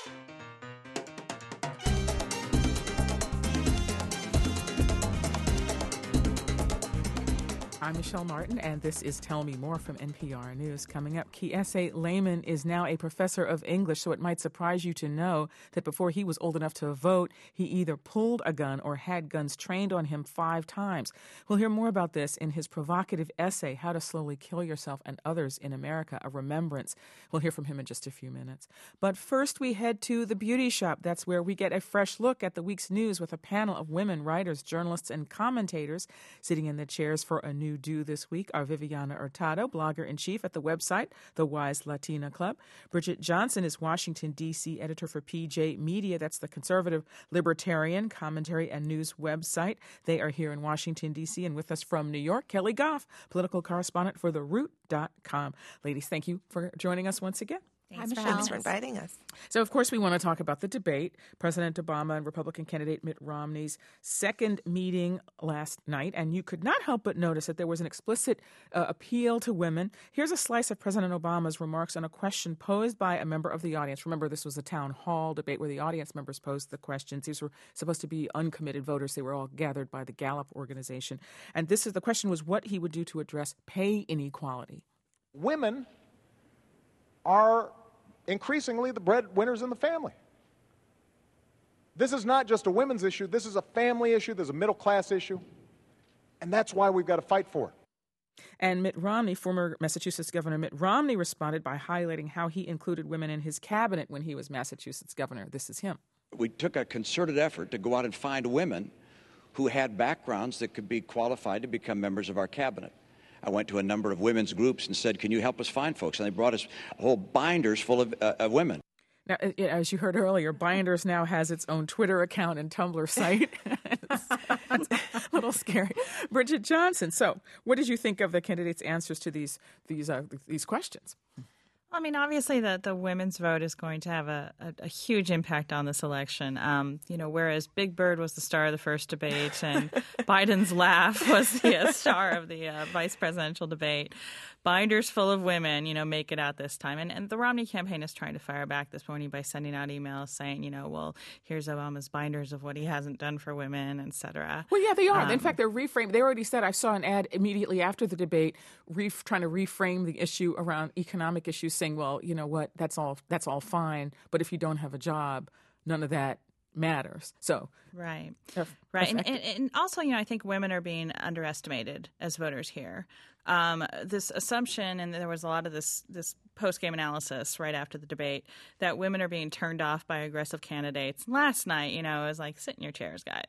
I'm Michelle Martin, and this is Tell Me More from NPR News. Coming up, Kiese Layman is now a professor of English, so it might surprise you to know that before he was old enough to vote, he either pulled a gun or had guns trained on him 5 times. We'll hear more about this in his provocative essay, How to Slowly Kill Yourself and Others in America, A Remembrance. We'll hear from him in just a few minutes. But first, we head to the Beauty Shop. That's where we get a fresh look at the week's news with a panel of women writers, journalists, and commentators. Sitting in the chairs for a new do this week are Viviana Hurtado, blogger-in-chief at the website The Wise Latina Club. Bridget Johnson is Washington, D.C. editor for PJ Media. That's the conservative libertarian commentary and news website. They are here in Washington, D.C. And with us from New York, Kelly Goff, political correspondent for TheRoot.com. Ladies, thank you for joining us once again. Thanks for inviting us. So, of course, we want to talk about the debate. President Obama and Republican candidate Mitt Romney's second meeting last night, and you could not help but notice that there was an explicit appeal to women. Here's a slice of President Obama's remarks on a question posed by a member of the audience. Remember, this was a town hall debate where the audience members posed the questions. These were supposed to be uncommitted voters. They were all gathered by the Gallup organization. And the question was what he would do to address pay inequality. Women are increasingly the breadwinners in the family. This is not just a women's issue. This is a family issue. There's a middle-class issue. And that's why we've got to fight for it. And Mitt Romney, former Massachusetts Governor Mitt Romney, responded by highlighting how he included women in his cabinet when he was Massachusetts governor. This is him. We took a concerted effort to go out and find women who had backgrounds that could be qualified to become members of our cabinet. I went to a number of women's groups and said, can you help us find folks? And they brought us whole binders full of women. Now, as you heard earlier, Binders now has its own Twitter account and Tumblr site. It's a little scary. Bridget Johnson, so what did you think of the candidates' answers to these questions? I mean, obviously the women's vote is going to have a huge impact on this election. Whereas Big Bird was the star of the first debate and Biden's laugh was the star of the vice presidential debate, binders full of women, make it out this time. And the Romney campaign is trying to fire back this morning by sending out emails saying, well, here's Obama's binders of what he hasn't done for women, et cetera. Well, yeah, they are. In fact, they're reframed. They already said, I saw an ad immediately after the debate trying to reframe the issue around economic issues, saying, well, you know what, that's all fine, but if you don't have a job, none of that matters. So right. And also, I think women are being underestimated as voters here. This assumption, and there was a lot of this post-game analysis right after the debate, that women are being turned off by aggressive candidates. Last night, it was like, sit in your chairs, guys.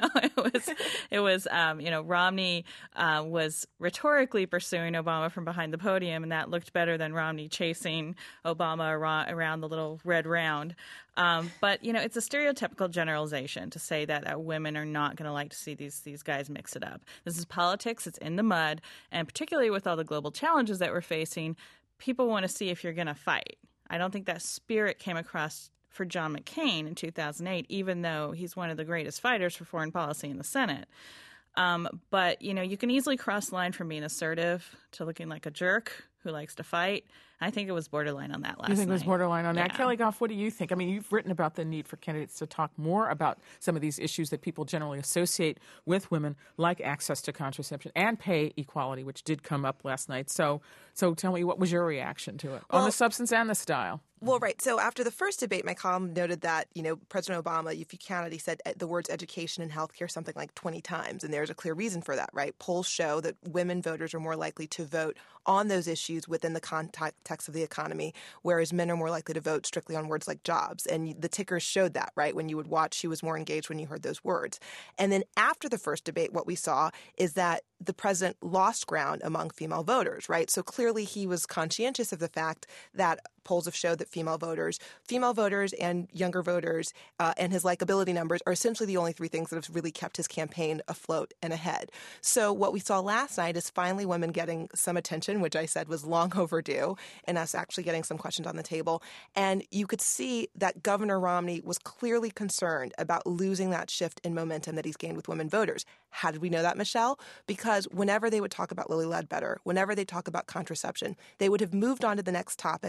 It was Romney was rhetorically pursuing Obama from behind the podium, and that looked better than Romney chasing Obama around the little red round. But it's a stereotypical generalization to say that women are not going to like to see these guys mix it up. This is politics. It's in the mud. And particularly with all the global challenges that we're facing, people want to see if you're going to fight. I don't think that spirit came across for John McCain in 2008, even though he's one of the greatest fighters for foreign policy in the Senate. But, you can easily cross the line from being assertive to looking like a jerk who likes to fight. I think it was borderline on that last night. You think it was borderline on that? Kelly Goff, what do you think? I mean, you've written about the need for candidates to talk more about some of these issues that people generally associate with women, like access to contraception and pay equality, which did come up last night. So tell me, what was your reaction to it on the substance and the style? Well, right. So after the first debate, my column noted that, President Obama, if you counted, he said the words education and healthcare something like 20 times. And there's a clear reason for that, right? Polls show that women voters are more likely to vote on those issues within the context of the economy, whereas men are more likely to vote strictly on words like jobs. And the tickers showed that, right? When you would watch, she was more engaged when you heard those words. And then after the first debate, what we saw is that the president lost ground among female voters, right? So clearly he was conscientious of the fact that polls have showed that female voters and younger voters and his likability numbers are essentially the only three things that have really kept his campaign afloat and ahead. So what we saw last night is finally women getting some attention, which I said was long overdue, and us actually getting some questions on the table. And you could see that Governor Romney was clearly concerned about losing that shift in momentum that he's gained with women voters. How did we know that, Michelle? Because whenever they would talk about Lilly Ledbetter, whenever they talk about contraception, they would have moved on to the next topics, the next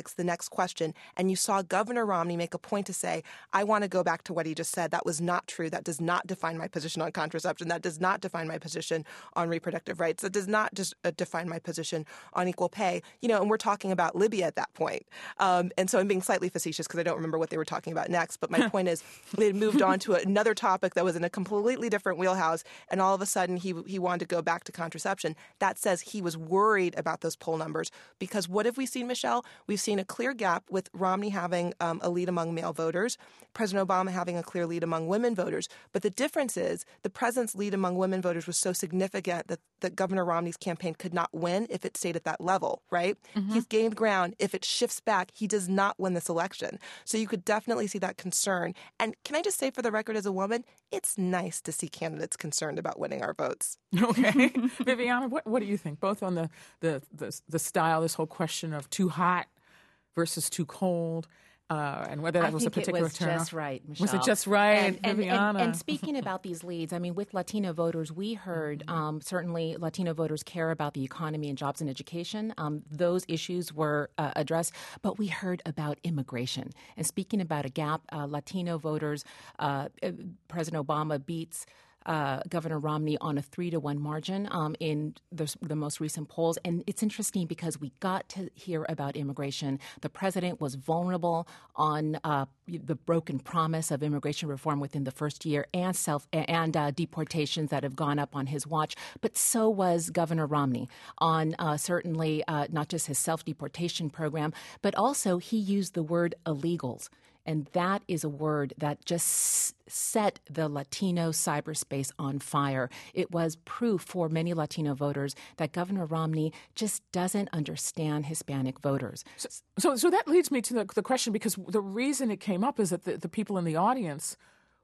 next question, and you saw Governor Romney make a point to say, I want to go back to what he just said. That was not true. That does not define my position on contraception. That does not define my position on reproductive rights. That does not just define my position on equal pay. And we're talking about Libya at that point. And so I'm being slightly facetious because I don't remember what they were talking about next. But my point is, they had moved on to another topic that was in a completely different wheelhouse, and all of a sudden he wanted to go back to contraception. That says he was worried about those poll numbers, because what have we seen, Michelle? We've seen a clear gap with Romney having a lead among male voters, President Obama having a clear lead among women voters. But the difference is the president's lead among women voters was so significant that Governor Romney's campaign could not win if it stayed at that level, right? Mm-hmm. He's gained ground. If it shifts back, he does not win this election. So you could definitely see that concern. And can I just say, for the record, as a woman, it's nice to see candidates concerned about winning our votes. Okay. Viviana, what do you think? Both on the style, this whole question of too hot versus too cold, and whether that was a particular turn. I think it was just right, Michelle. Was it just right, Viviana? And speaking about these leads, I mean, with Latino voters, we heard certainly Latino voters care about the economy and jobs and education. Those issues were addressed, but we heard about immigration. And speaking about a gap, Latino voters, President Obama beats Governor Romney on a 3-1 margin in the most recent polls. And it's interesting because we got to hear about immigration. The president was vulnerable on the broken promise of immigration reform within the first year and deportations that have gone up on his watch. But so was Governor Romney on certainly not just his self-deportation program, but also he used the word illegals. And that is a word that just set the Latino cyberspace on fire. It was proof for many Latino voters that Governor Romney just doesn't understand Hispanic voters. So that leads me to the question, because the reason it came up is that the people in the audience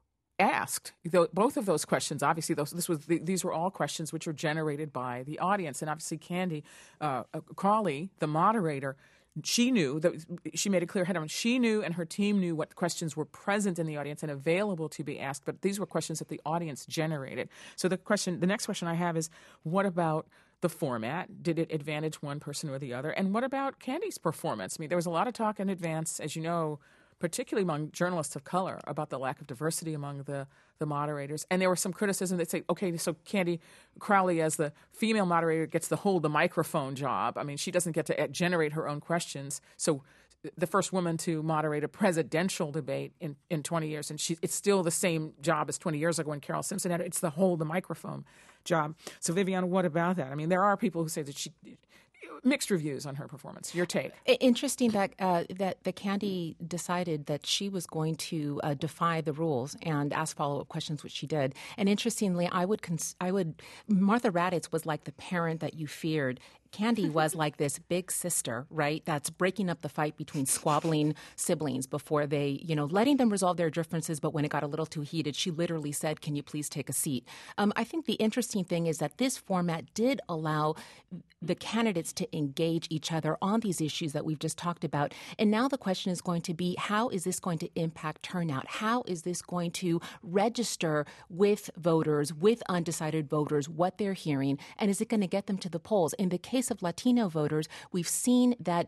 asked both of those questions. Obviously, these were all questions which were generated by the audience. And obviously, Candy Crawley, the moderator, she knew that she made a clear head on. She knew, and her team knew, what questions were present in the audience and available to be asked. But these were questions that the audience generated. So the next question I have is, what about the format? Did it advantage one person or the other? And what about Candy's performance? I mean, there was a lot of talk in advance, as you know, particularly among journalists of color, about the lack of diversity among the moderators. And there was some criticism that say, okay, so Candy Crowley, as the female moderator, gets to hold the microphone job. I mean, she doesn't get to generate her own questions. So the first woman to moderate a presidential debate in 20 years, and it's still the same job as 20 years ago when Carol Simpson had it. It's the hold the microphone job. So, Viviana, what about that? I mean, there are people who say that she... Mixed reviews on her performance. Your take? Interesting that that Candy decided that she was going to defy the rules and ask follow-up questions, which she did. And interestingly, Martha Raddatz was like the parent that you feared. Candy was like this big sister, right, that's breaking up the fight between squabbling siblings before they, letting them resolve their differences. But when it got a little too heated, she literally said, can you please take a seat? I think the interesting thing is that this format did allow the candidates to engage each other on these issues that we've just talked about. And now the question is going to be, how is this going to impact turnout? How is this going to register with voters, with undecided voters, what they're hearing? And is it going to get them to the polls? In the case of Latino voters, we've seen that,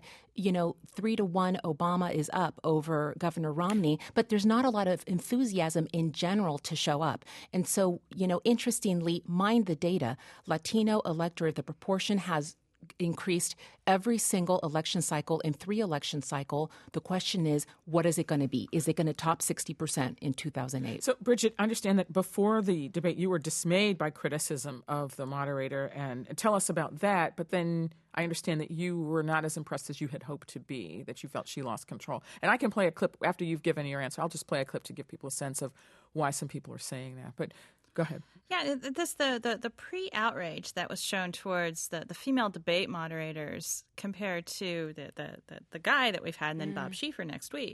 3-1 Obama is up over Governor Romney, but there's not a lot of enthusiasm in general to show up. And so, interestingly, mind the data, Latino electorate, the proportion has increased every single election cycle. In 3 election cycle, the question is, what is it going to be? Is it going to top 60% in 2008? So, Bridget, I understand that before the debate, you were dismayed by criticism of the moderator, and tell us about that. But then I understand that you were not as impressed as you had hoped to be, that you felt she lost control. And I can play a clip after you've given your answer. I'll just play a clip to give people a sense of why some people are saying that. But go ahead. Yeah, the pre-outrage that was shown towards the female debate moderators compared to the guy that we've had, and then Bob Schieffer next week.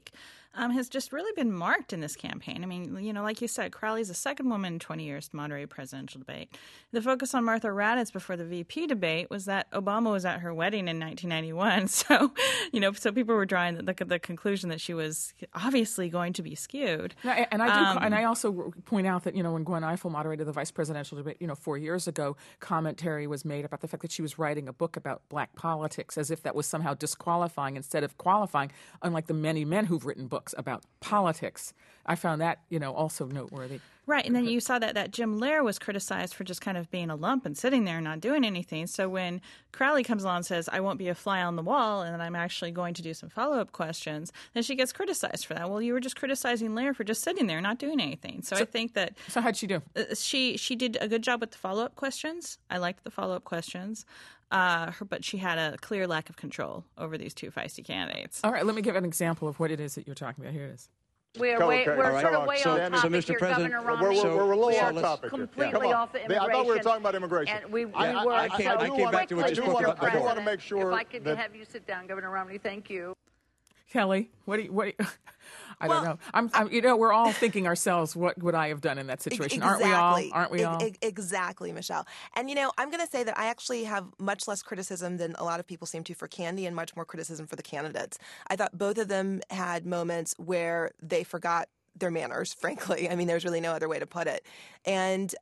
has just really been marked in this campaign. I mean, like you said, Crowley's the second woman in 20 years to moderate a presidential debate. The focus on Martha Raddatz before the VP debate was that Obama was at her wedding in 1991. So, so people were drawing the conclusion that she was obviously going to be skewed. And I also point out that, when Gwen Ifill moderated the vice presidential debate, 4 years ago, commentary was made about the fact that she was writing a book about black politics, as if that was somehow disqualifying instead of qualifying, unlike the many men who've written books about politics. I found that, also noteworthy. Right, and then you saw that Jim Lehrer was criticized for just kind of being a lump and sitting there and not doing anything. So when Crowley comes along and says, I won't be a fly on the wall and I'm actually going to do some follow-up questions, then she gets criticized for that. Well, you were just criticizing Lehrer for just sitting there and not doing anything. So I think that... So how'd she do? She did a good job with the follow-up questions. I liked the follow-up questions. But she had a clear lack of control over these two feisty candidates. All right, let me give an example of what it is that you're talking about. Here it is. We're sort of way off topic so Mr. here, President, Governor Romney. We're a little off topic. Completely off the immigration. I thought we were talking about immigration. And we were. I came back to what you spoke about. I do want to make sure if I could have you sit down, Governor Romney. Thank you. Kelly, what do you I don't know. I'm we're all thinking ourselves, what would I have done in that situation? Exactly. Aren't we all? Exactly, Michelle. And, I'm going to say that I actually have much less criticism than a lot of people seem to for Candy and much more criticism for the candidates. I thought both of them had moments where they forgot their manners, frankly. I mean, there's really no other way to put it. And,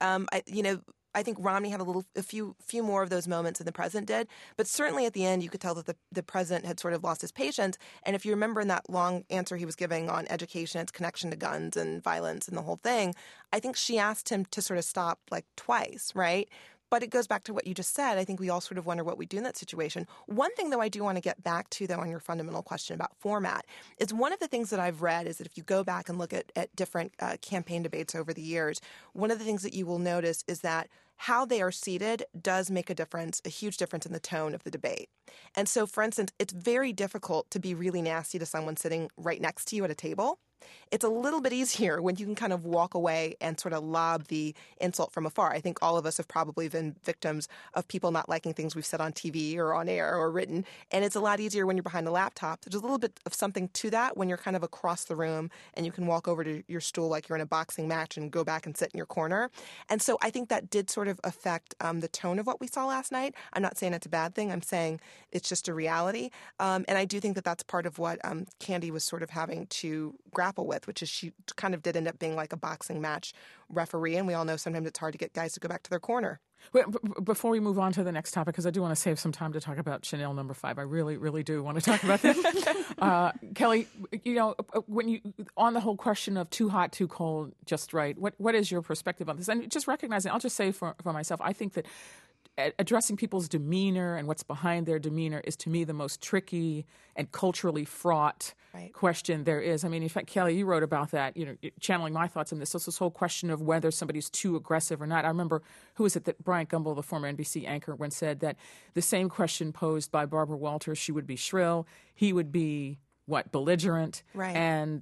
I think Romney had a few more of those moments than the president did. But certainly at the end, you could tell that the president had sort of lost his patience. And if you remember in that long answer he was giving on education, its connection to guns and violence and the whole thing, I think she asked him to sort of stop like twice, right? But it goes back to what you just said. I think we all sort of wonder what we do in that situation. One thing, though, I do want to get back to, though, on your fundamental question about format, is one of the things that I've read is that if you go back and look at different campaign debates over the years, one of the things that you will notice is that how they are seated does make a huge difference in the tone of the debate. And so, for instance, it's very difficult to be really nasty to someone sitting right next to you at a table. It's a little bit easier when you can kind of walk away and sort of lob the insult from afar. I think all of us have probably been victims of people not liking things we've said on TV or on air or written. And it's a lot easier when you're behind the laptop. There's a little bit of something to that when you're kind of across the room and you can walk over to your stool like you're in a boxing match and go back and sit in your corner. And so I think that did sort of affect the tone of what we saw last night. I'm not saying it's a bad thing. I'm saying it's just a reality. And I do think that that's part of what Candy was sort of having to grapple with, which is she kind of did end up being like a boxing match referee. And we all know sometimes it's hard to get guys to go back to their corner. Before we move on to the next topic, because I do want to save some time to talk about Chanel No. 5. I really, really do want to talk about that. Kelly, when you on the whole question of too hot, too cold, just right, what is your perspective on this? And just recognizing, I'll just say for myself, I think that addressing people's demeanor and what's behind their demeanor is, to me, the most tricky and culturally fraught question there is. I mean, in fact, Kelly, you wrote about that, channeling my thoughts on this. So this whole question of whether somebody's too aggressive or not. I remember, who was it that Bryant Gumbel, the former NBC anchor, once said that the same question posed by Barbara Walters, she would be shrill, he would be, belligerent, right. And,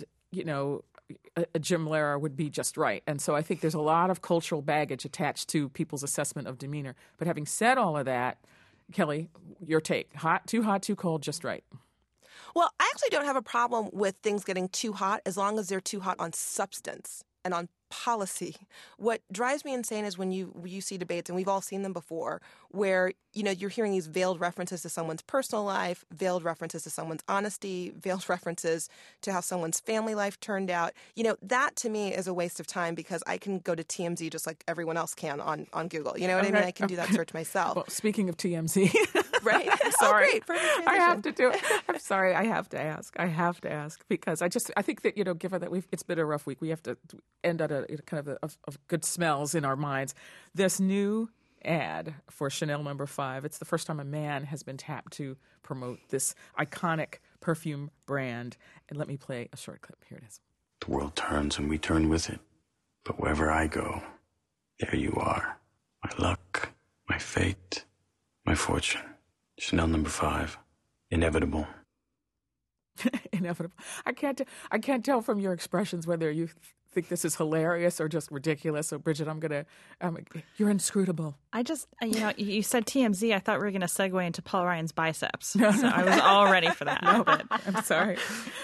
a Jim Lehrer would be just right. And so I think there's a lot of cultural baggage attached to people's assessment of demeanor. But having said all of that, Kelly, your take. Too hot, too cold, just right. Well, I actually don't have a problem with things getting too hot as long as they're too hot on substance and on policy. What drives me insane is when you see debates, and we've all seen them before, where you're hearing these veiled references to someone's personal life, veiled references to someone's honesty, veiled references to how someone's family life turned out. That to me is a waste of time because I can go to TMZ just like everyone else can on Google. You know what I mean? I can do that search myself. Well, speaking of TMZ, right? I'm sorry. Oh, great. I have to do it. I'm sorry. I have to ask because I think that given that it's been a rough week, we have to end on a kind of good smells in our minds. This new ad for Chanel No. 5. It's the first time a man has been tapped to promote this iconic perfume brand. And let me play a short clip. Here it is. The world turns and we turn with it. But wherever I go, there you are. My luck, my fate, my fortune. Chanel No. 5. Inevitable. Inevitable. I can't tell from your expressions whether you think this is hilarious or just ridiculous. So, Bridget, you're inscrutable. I just, you said TMZ. I thought we were going to segue into Paul Ryan's biceps. So I was all ready for that. No, but I'm sorry.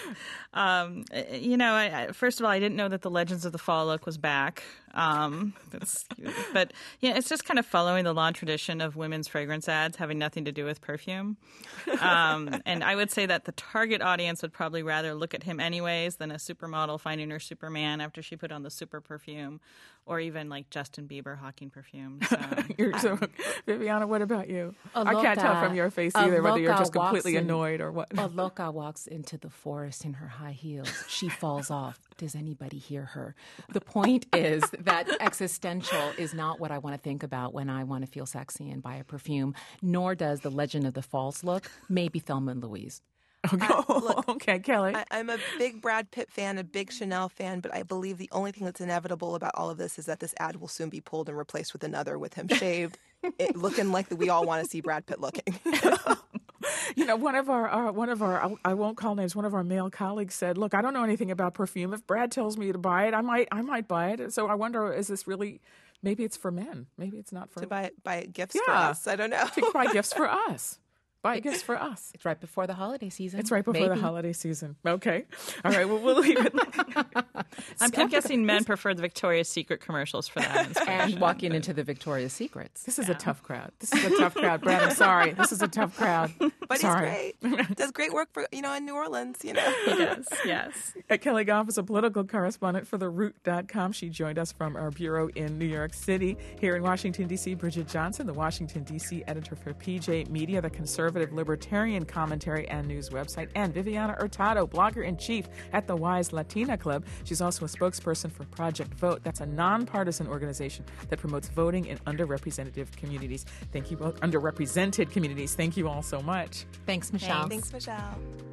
First of all, I didn't know that the Legends of the Fall look was back. But it's just kind of following the long tradition of women's fragrance ads having nothing to do with perfume. And I would say that the target audience would probably rather look at him anyways than a supermodel finding her Superman after she put on the super perfume, or even like Justin Bieber hawking perfume. So. Viviana, what about you? I can't tell from your face either whether you're just completely annoyed or what. A loca walks into the forest in her high heels. She falls off. Does anybody hear her? The point is that existential is not what I want to think about when I want to feel sexy and buy a perfume, nor does the Legend of the Falls look. Maybe Thelma and Louise. Okay, Kelly. I'm a big Brad Pitt fan, a big Chanel fan, but I believe the only thing that's inevitable about all of this is that this ad will soon be pulled and replaced with another with him shaved, looking like we all want to see Brad Pitt looking. One of our I won't call names. One of our male colleagues said, "Look, I don't know anything about perfume. If Brad tells me to buy it, I might buy it." So I wonder, is this really? Maybe it's for men. Maybe it's not for to buy gifts for us. I don't know. To buy gifts for us. Buy gifts for us. It's right before the holiday season. It's right before the holiday season. Okay. All right. Well, we'll leave it. I'm guessing men prefer the Victoria's Secret commercials for that. And walking into the Victoria's Secrets. This is a tough crowd. Brad, I'm sorry. This is a tough crowd. But sorry. He's great. Does great work for, in New Orleans, He does, yes. Kelly Goff is a political correspondent for TheRoot.com. She joined us from our bureau in New York City. Here in Washington, D.C., Bridget Johnson, the Washington, D.C. editor for PJ Media, the conservative libertarian commentary and news website, and Viviana Hurtado, blogger-in-chief at the Wise Latina Club. She's also a spokesperson for Project Vote. That's a nonpartisan organization that promotes voting in underrepresented communities. Thank you all so much. Thanks, Michelle. Thanks, Michelle.